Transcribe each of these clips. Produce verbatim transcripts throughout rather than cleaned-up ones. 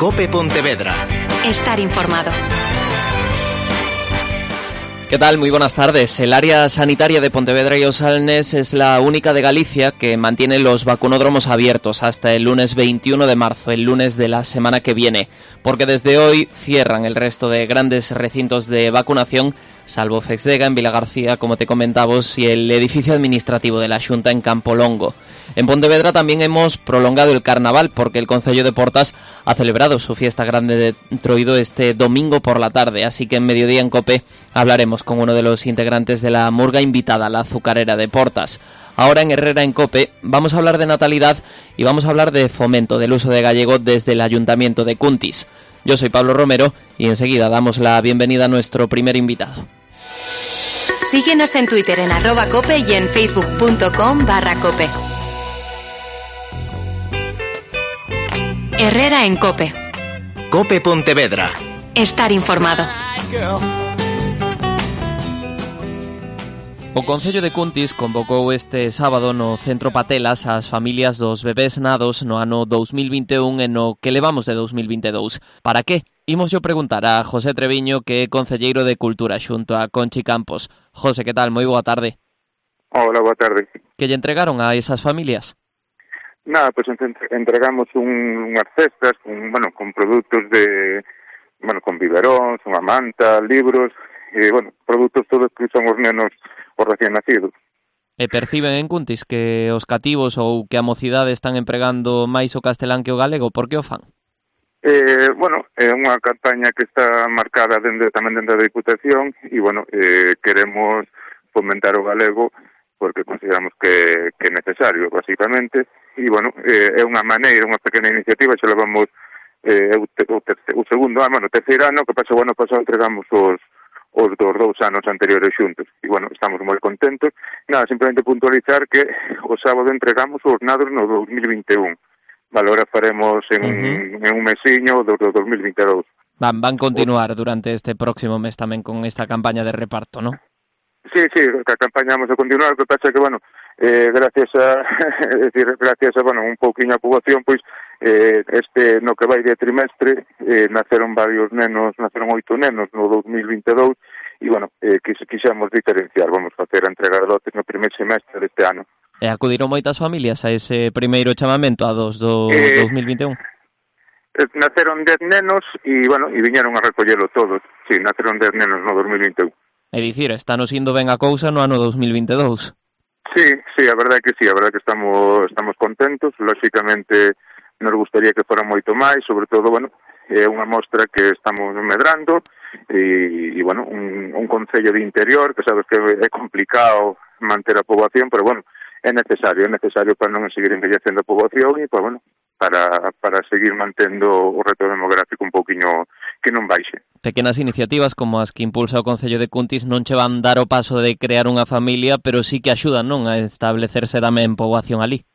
COPE Pontevedra. Estar informado. ¿Qué tal? Muy buenas tardes. El área sanitaria de Pontevedra y Osalnes es la única de Galicia que mantiene los vacunódromos abiertos hasta el lunes veintiuno de marzo, el lunes de la semana que viene, porque desde hoy cierran el resto de grandes recintos de vacunación, salvo Fexdega en Vilagarcía, como te comentamos, y el edificio administrativo de la Xunta en Campolongo. En Pontevedra también hemos prolongado el carnaval porque el Concello de Portas ha celebrado su fiesta grande de Troido este domingo por la tarde, así que en Mediodía en COPE hablaremos con uno de los integrantes de la murga invitada, la azucarera de Portas. Ahora en Herrera en COPE vamos a hablar de natalidad y vamos a hablar de fomento del uso de gallego desde el Ayuntamiento de Cuntis. Yo soy Pablo Romero y enseguida damos la bienvenida a nuestro primer invitado. Síguenos en Twitter en arroba cope y en facebook.com barra cope. Herrera en COPE. COPE Pontevedra. Estar informado. O Concello de Cuntis convocou este sábado no Centro Patelas as familias dos bebés nados no ano dous mil vinte e un e no que levamos de dous mil vinte e dous. Para que? Imos yo preguntar a José Treviño, que é concelleiro de Cultura xunto a Conchi Campos. José, que tal? Moi boa tarde. Hola, boa tarde. Que lle entregaron a esas familias? Nada, pues entregamos un, unhas cestas con, bueno, con produtos de, bueno, con biberóns, unha manta, libros, e, bueno, produtos todos que son os nenos os recién nacidos. E perciben en Cuntis que os cativos ou que a mocidade están empregando máis o castelán que o galego? Por que o fan? Eh, bueno, é unha campaña que está marcada dende, tamén dentro da Diputación e, bueno, eh, queremos fomentar o galego porque consideramos que, que é necesario, basicamente. E, bueno, eh, é unha maneira, unha pequena iniciativa, xa levamos eh, o, te, o, terce, o segundo ano, o terceiro ano, que pasa o ano pasado entregamos os, os dos dous anos anteriores xuntos. E, bueno, estamos moi contentos. Nada, simplemente puntualizar que o sábado entregamos os nados no dous mil vinte e un. Vale, ahora faremos en, uh-huh. en un mesiño do dous mil vinte e dous. Van, van continuar durante este próximo mes tamén con esta campaña de reparto, ¿no? Sí, sí, a campaña vamos a continuar, o que pasa que, bueno, eh, gracias a, es decir, gracias a, bueno, un pouquiño a poboación, pois, eh, este, no que vai de trimestre, eh, naceron varios nenos, naceron oito nenos no dous mil vinte e dous, e, bueno, eh, quis, quixemos diferenciar, vamos a facer a entrega de lotes no primeiro semestre deste ano. E acudiron moitas familias a ese primeiro chamamento, a dos do eh, dous mil vinte e un? Eh, naceron dez nenos e, bueno, e viñeron a recollelo todos. Sí, naceron dez nenos no dous mil vinte e un. É dicir, estanos indo ben a cousa no ano dous mil vinte e dous. Sí, sí, a verdade que sí, a verdade que estamos estamos contentos. Lógicamente nos gustaría que fora moito máis, sobre todo, bueno, é unha mostra que estamos medrando e, e bueno, un, un concello de interior, que sabes que é complicado manter a poboación, pero, bueno, é necesario, é necesario para non seguir envellecendo a poboación e, pues, bueno, para, para seguir mantendo o reto demográfico un pouquiño que non baixe. Pequenas iniciativas como as que impulsa o Concello de Cuntis non che van dar o paso de crear unha familia, pero sí que axudan, non, a establecerse tamén poboación ali.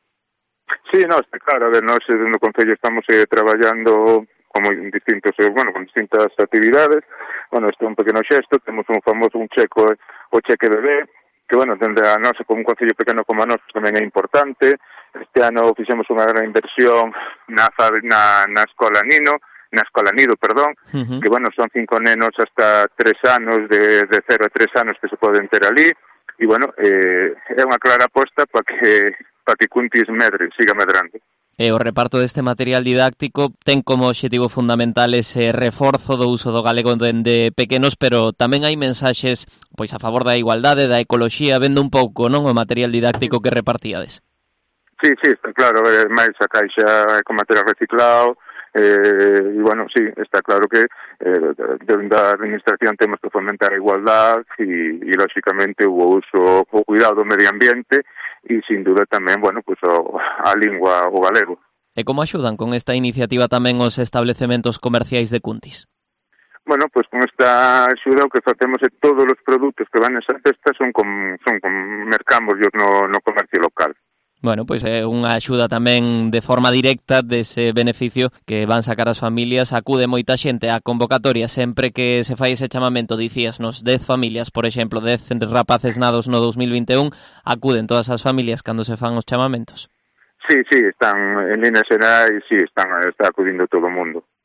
Sí, no, está claro, a ver, nós no Concello estamos eh, traballando como en distintos, eh, bueno, con distintas actividades. Bueno, este é un pequeno xesto, temos un famoso, un checo, o cheque bebé, que, bueno, dende a nós, como un concello pequeno como a nós, tamén é importante. Este ano fixemos unha gran inversión na, na, na escola Nino, na escola Nido, perdón, uh-huh. que, bueno, son cinco nenos hasta tres anos, de, de cero a tres anos que se poden ter ali, e, bueno, eh, é unha clara aposta para que, para que Cuntis medre, siga medrando. E o reparto deste material didáctico ten como obxectivo fundamental ese reforzo do uso do galego dende pequenos, pero tamén hai mensaxes pois a favor da igualdade, da ecoloxía, vendo un pouco, non, o material didáctico que repartíades. Sí, sí, está claro, é máis a caixa con material reciclado, eh, e, bueno, sí, está claro que eh, dentro da administración temos que fomentar a igualdade e, e lógicamente, o uso, o cuidado do medio ambiente e, sin duda, tamén, bueno, pues, o, a lingua, o galego. E como axudan con esta iniciativa tamén os establecementos comerciais de Cuntis? Bueno, pues con esta axuda o que facemos é todos os produtos que van nesa cesta son con, son con mercamos no, no comercio local. Bueno, pois é unha axuda tamén de forma directa dese beneficio que van sacar as familias. Acude moita xente á convocatoria sempre que se fai ese chamamento, dicíasnos, dez familias, por exemplo, dez rapaces nados no dous mil vinte e un, acuden todas as familias cando se fan os chamamentos. Sí, sí, están en líneas xerais, sí, están, está acudindo todo o mundo.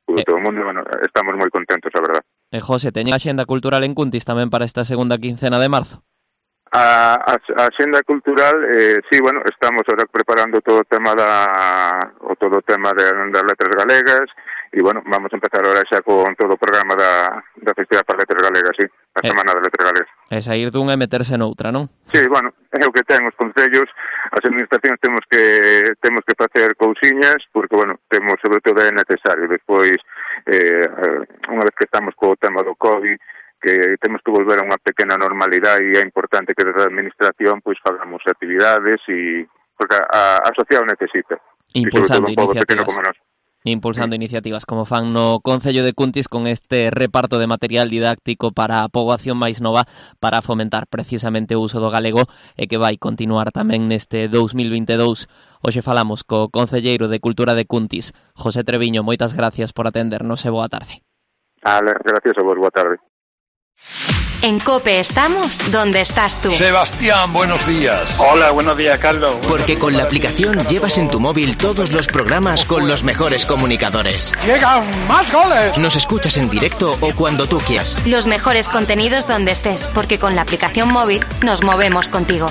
pudo eh. todo o mundo, e, bueno, estamos moi contentos, a verdad. E, José, teñen a xenda cultural en Cuntis tamén para esta segunda quincena de marzo? A, a, a xenda cultural, eh, sí, bueno, estamos ahora preparando todo o tema da o todo o tema de, das letras galegas e, bueno, vamos a empezar ahora xa con todo o programa da, da Festival para Letras Galegas, sí, a eh. Semana de Letras Galegas. É sair dunha e meterse noutra, non? Sí, bueno, é o que ten os concellos, as administracións temos que temos que facer cousiñas, porque, bueno, temos, sobre todo, é necesario. Despois, eh, unha vez que estamos co tema do COVID, que temos que volver a unha pequena normalidade e é importante que desde a administración pois fagamos actividades e porque a, a sociedade necesita. Impulsando e sobre todo un pobo pequeno iniciativas. como nós. Impulsando iniciativas como fan no Concello de Cuntis con este reparto de material didáctico para a poboación máis nova para fomentar precisamente o uso do galego e que vai continuar tamén neste dous mil vinte e dous. Hoxe falamos co concelleiro de Cultura de Cuntis, José Treviño. Moitas gracias por atendernos e boa tarde. Ale, gracias a vos, boa tarde. En COPE estamos donde estás tú. Sebastián, buenos días. Hola, buenos días, Carlos. Porque con la aplicación llevas en tu móvil todos los programas con los mejores comunicadores. ¡Llegan más goles! Nos escuchas en directo o cuando tú quieras. Los mejores contenidos donde estés, porque con la aplicación móvil nos movemos contigo.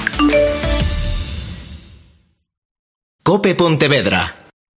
COPE Pontevedra.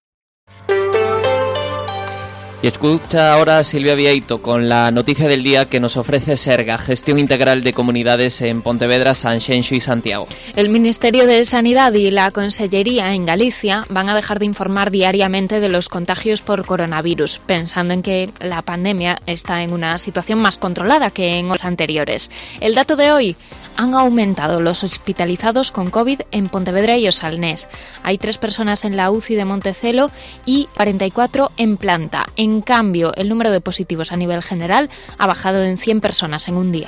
Y escucha ahora a Silvia Vieito con la noticia del día que nos ofrece Serga, Gestión Integral de Comunidades en Pontevedra, Sanxenxo y Santiago. El Ministerio de Sanidad y la Consellería en Galicia van a dejar de informar diariamente de los contagios por coronavirus, pensando en que la pandemia está en una situación más controlada que en los anteriores. El dato de hoy: han aumentado los hospitalizados con COVID en Pontevedra y Osalnés. Hay tres personas en la U C I de Montecelo y cuarenta y cuatro en planta. En cambio, el número de positivos a nivel general ha bajado en cien personas en un día.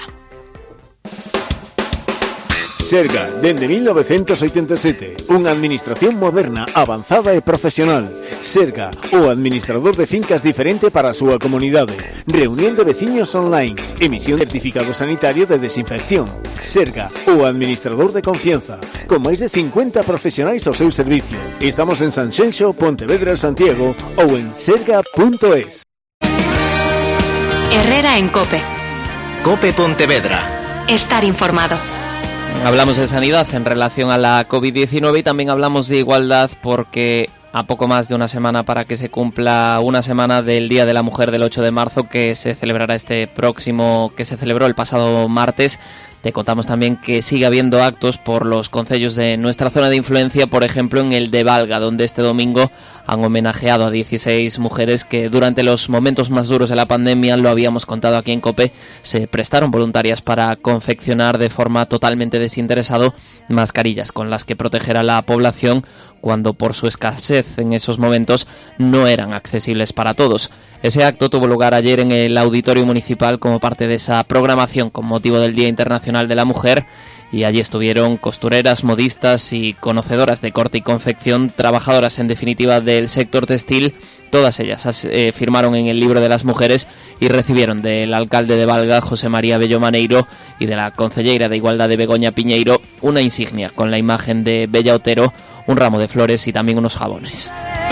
Serga, dende mil novecientos oitenta e sete, unha administración moderna, avanzada e profesional. Serga, o administrador de fincas diferente para a súa comunidade. Reunión de veciños online, emisión de certificado sanitario de desinfección. Serga, o administrador de confianza, con máis de cincuenta profesionais ao seu servicio. Estamos en Sanxenxo, Pontevedra, Santiago ou en serga punto es. Herrera en COPE. COPE Pontevedra. Estar informado. Hablamos de sanidad en relación a la COVID diecinueve y también hablamos de igualdad porque a poco más de una semana para que se cumpla una semana del Día de la Mujer del ocho de marzo, que se celebrará este próximo, que se celebró el pasado martes. Te contamos también que sigue habiendo actos por los concellos de nuestra zona de influencia, por ejemplo en el de Valga, donde este domingo han homenajeado a dieciséis mujeres que durante los momentos más duros de la pandemia, lo habíamos contado aquí en COPE, se prestaron voluntarias para confeccionar de forma totalmente desinteresado mascarillas con las que proteger a la población cuando por su escasez en esos momentos no eran accesibles para todos. Ese acto tuvo lugar ayer en el Auditorio Municipal como parte de esa programación con motivo del Día Internacional de la Mujer, y allí estuvieron costureras, modistas y conocedoras de corte y confección, trabajadoras en definitiva del sector textil. Todas ellas eh, firmaron en el libro de las mujeres y recibieron del alcalde de Valga, José María Bello Maneiro, y de la concelleira de Igualdad de Begoña Piñeiro, una insignia con la imagen de Bella Otero, un ramo de flores y también unos jabones.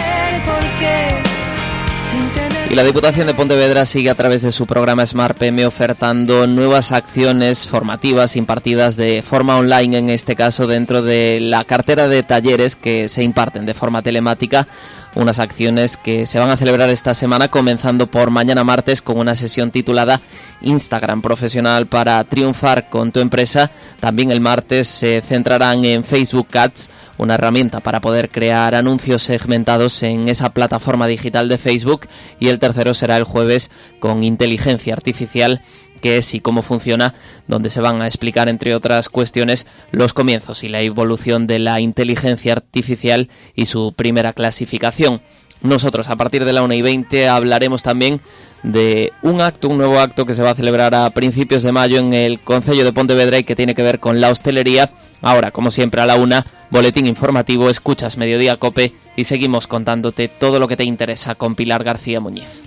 Y la Diputación de Pontevedra sigue a través de su programa Smart P M ofertando nuevas acciones formativas impartidas de forma online, en este caso dentro de la cartera de talleres que se imparten de forma telemática. Unas acciones que se van a celebrar esta semana, comenzando por mañana martes con una sesión titulada Instagram Profesional para triunfar con tu empresa. También el martes se centrarán en Facebook Ads, una herramienta para poder crear anuncios segmentados en esa plataforma digital de Facebook. Y el tercero será el jueves con inteligencia artificial, qué es y cómo funciona, donde se van a explicar, entre otras cuestiones, los comienzos y la evolución de la inteligencia artificial y su primera clasificación. Nosotros, a partir de la una y veinte, hablaremos también de un acto, un nuevo acto que se va a celebrar a principios de mayo en el Concello de Pontevedra y que tiene que ver con la hostelería. Ahora, como siempre, a la una, boletín informativo, escuchas Mediodía COPE y seguimos contándote todo lo que te interesa con Pilar García Muñiz.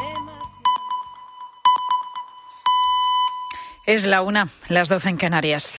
Es la una, las doce en Canarias.